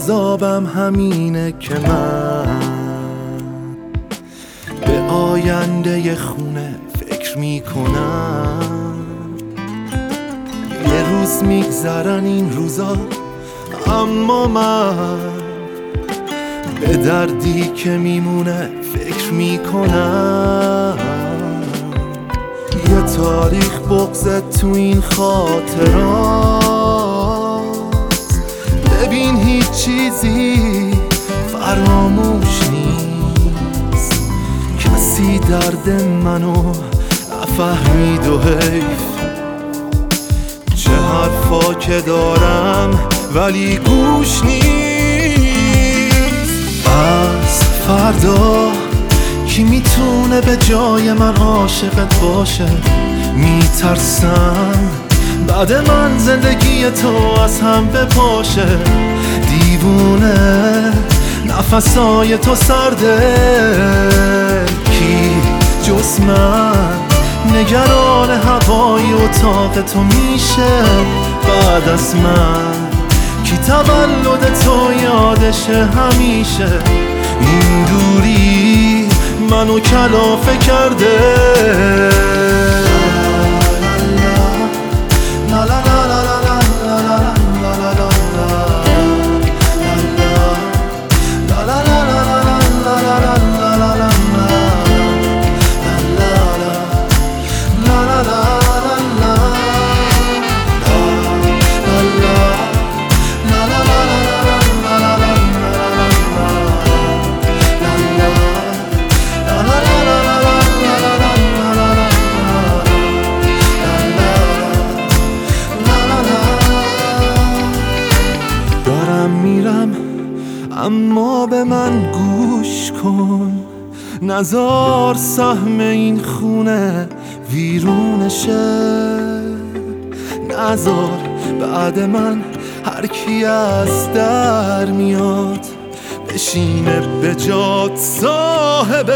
جذابم همینه که من به آینده خونه فکر میکنم. یه روز میگذرن این روزا، اما من به دردی که میمونه فکر میکنم. یه تاریخ بغضت تو این خاطرات، ببین هیچ چیزی فراموش نیست. کسی درد منو نفهمید و حیف. چه حرفا که دارم ولی گوش نیست. از فردا کی میتونه به جای من عاشقت باشه؟ میترسم بعد من زندگی تو از هم بپاشه. دیوونه نفسای تو سرده، کی جز من نگران هوای اتاق تو میشه بعد از من؟ کی تولد تو یادشه همیشه؟ این دوری منو کلافه کرده. میرم اما به من گوش کن، نزار سهم این خونه ویرونشه. نزار بعد من هر کی از در میاد بشینه به جات صاحب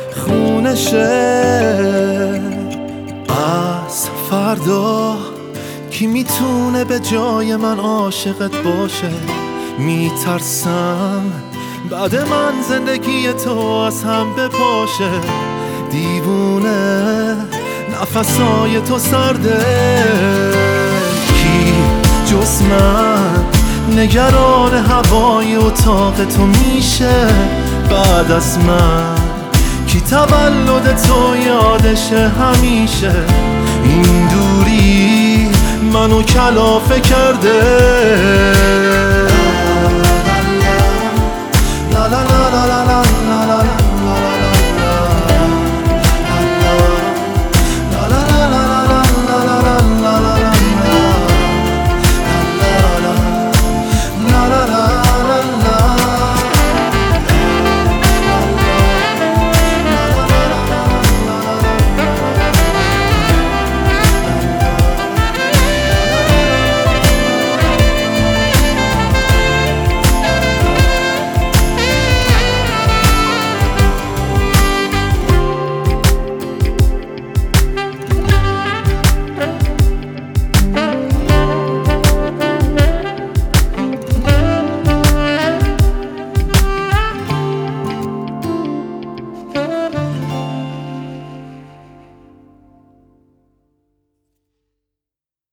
خونشه. از فردا کی میتونه به جای من عاشقت باشه؟ میترسم بعد من زندگی تو از هم بپاشه. دیوونه نفسای تو سرده، کی جز من نگران هوای اتاق تو میشه بعد از من؟ کی تولد تو یادشه همیشه؟ این دوری منو کلافه کرده.